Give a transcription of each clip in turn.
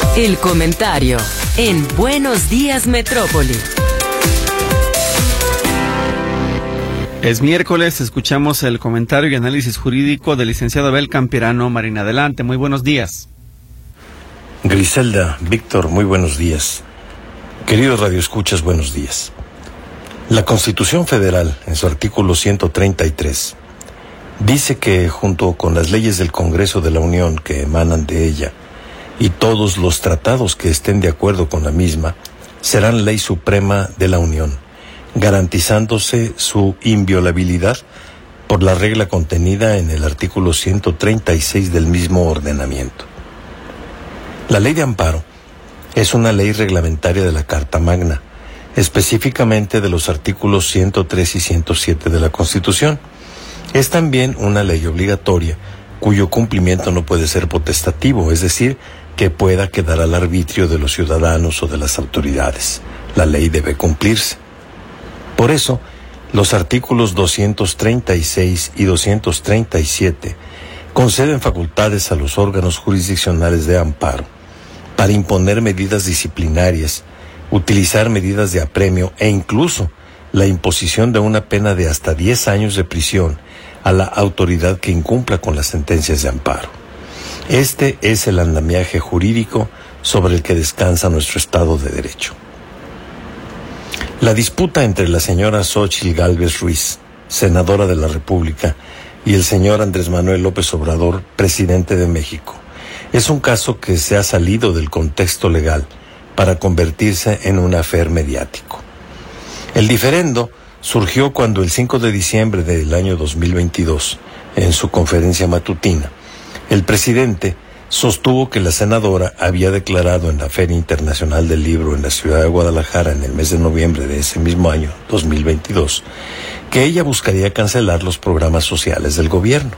El comentario en Buenos Días Metrópoli. Es miércoles, escuchamos el comentario y análisis jurídico del licenciado Abel Campirano Marín. Adelante, muy buenos días. Griselda, Víctor, muy buenos días. Queridos radioescuchas, buenos días. La Constitución Federal, en su artículo 133, dice que junto con las leyes del Congreso de la Unión que emanan de ella y todos los tratados que estén de acuerdo con la misma, serán ley suprema de la Unión, garantizándose su inviolabilidad por la regla contenida en el artículo 136 del mismo ordenamiento. La Ley de Amparo es una ley reglamentaria de la Carta Magna, específicamente de los artículos 103 y 107 de la Constitución. Es también una ley obligatoria, cuyo cumplimiento no puede ser potestativo, es decir, que pueda quedar al arbitrio de los ciudadanos o de las autoridades. La ley debe cumplirse. Por eso, los artículos 236 y 237 conceden facultades a los órganos jurisdiccionales de amparo para imponer medidas disciplinarias, utilizar medidas de apremio e incluso la imposición de una pena de hasta 10 años de prisión a la autoridad que incumpla con las sentencias de amparo. Este es el andamiaje jurídico sobre el que descansa nuestro Estado de Derecho. La disputa entre la señora Xóchitl Gálvez Ruiz, senadora de la República, y el señor Andrés Manuel López Obrador, presidente de México, es un caso que se ha salido del contexto legal para convertirse en un affair mediático. El diferendo surgió cuando el 5 de diciembre del año 2022, en su conferencia matutina, el presidente sostuvo que la senadora había declarado en la Feria Internacional del Libro en la ciudad de Guadalajara en el mes de noviembre de ese mismo año, 2022, que ella buscaría cancelar los programas sociales del gobierno.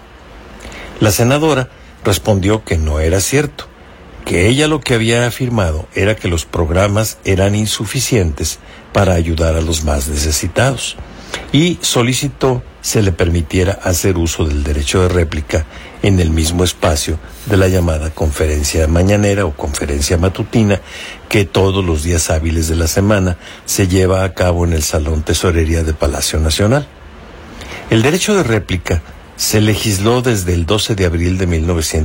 La senadora respondió que no era cierto, que ella lo que había afirmado era que los programas eran insuficientes para ayudar a los más necesitados, y solicitó se le permitiera hacer uso del derecho de réplica en el mismo espacio de la llamada conferencia mañanera o conferencia matutina que todos los días hábiles de la semana se lleva a cabo en el Salón Tesorería de Palacio Nacional. El derecho de réplica se legisló desde el 12 de abril de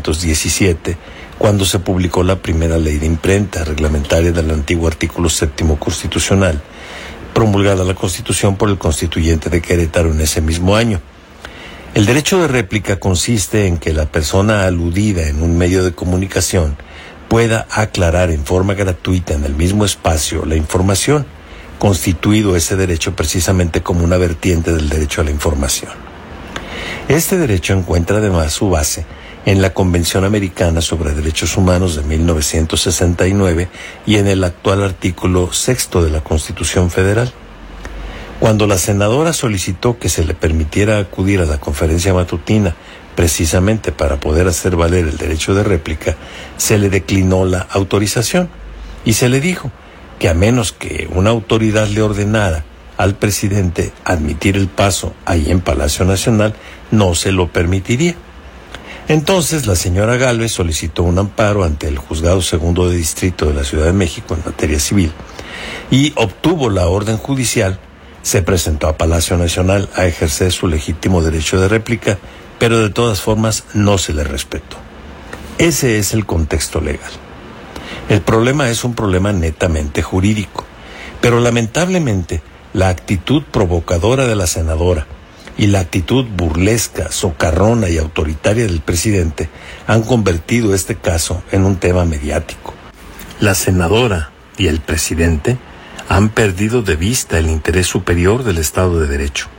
1917, cuando se publicó la primera ley de imprenta reglamentaria del antiguo artículo 7º constitucional, promulgada la Constitución por el constituyente de Querétaro en ese mismo año. El derecho de réplica consiste en que la persona aludida en un medio de comunicación pueda aclarar en forma gratuita en el mismo espacio la información, constituido ese derecho precisamente como una vertiente del derecho a la información. Este derecho encuentra además su base en la Convención Americana sobre Derechos Humanos de 1969 y en el actual artículo 6º de la Constitución Federal. Cuando la senadora solicitó que se le permitiera acudir a la conferencia matutina precisamente para poder hacer valer el derecho de réplica, se le declinó la autorización y se le dijo que a menos que una autoridad le ordenara al presidente admitir el paso ahí en Palacio Nacional, no se lo permitiría. Entonces la señora Gálvez solicitó un amparo ante el Juzgado Segundo de Distrito de la Ciudad de México en materia civil y obtuvo la orden judicial, se presentó a Palacio Nacional a ejercer su legítimo derecho de réplica, pero de todas formas no se le respetó. Ese es el contexto legal. El problema es un problema netamente jurídico, pero lamentablemente la actitud provocadora de la senadora y la actitud burlesca, socarrona y autoritaria del presidente han convertido este caso en un tema mediático. La senadora y el presidente han perdido de vista el interés superior del Estado de Derecho.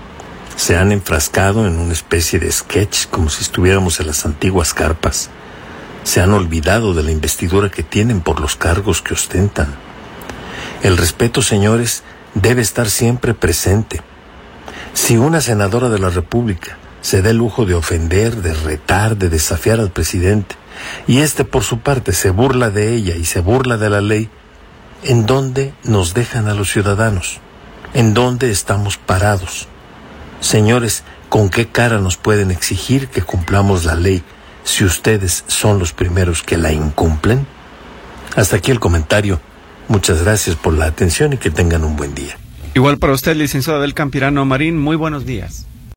Se han enfrascado en una especie de sketch como si estuviéramos en las antiguas carpas. Se han olvidado de la investidura que tienen por los cargos que ostentan. El respeto, señores, debe estar siempre presente. Si una senadora de la República se da el lujo de ofender, de retar, de desafiar al presidente, y éste por su parte se burla de ella y se burla de la ley, ¿en dónde nos dejan a los ciudadanos? ¿En dónde estamos parados? Señores, ¿con qué cara nos pueden exigir que cumplamos la ley si ustedes son los primeros que la incumplen? Hasta aquí el comentario. Muchas gracias por la atención y que tengan un buen día. Igual para usted, licenciado Abel Campirano Marín, muy buenos días.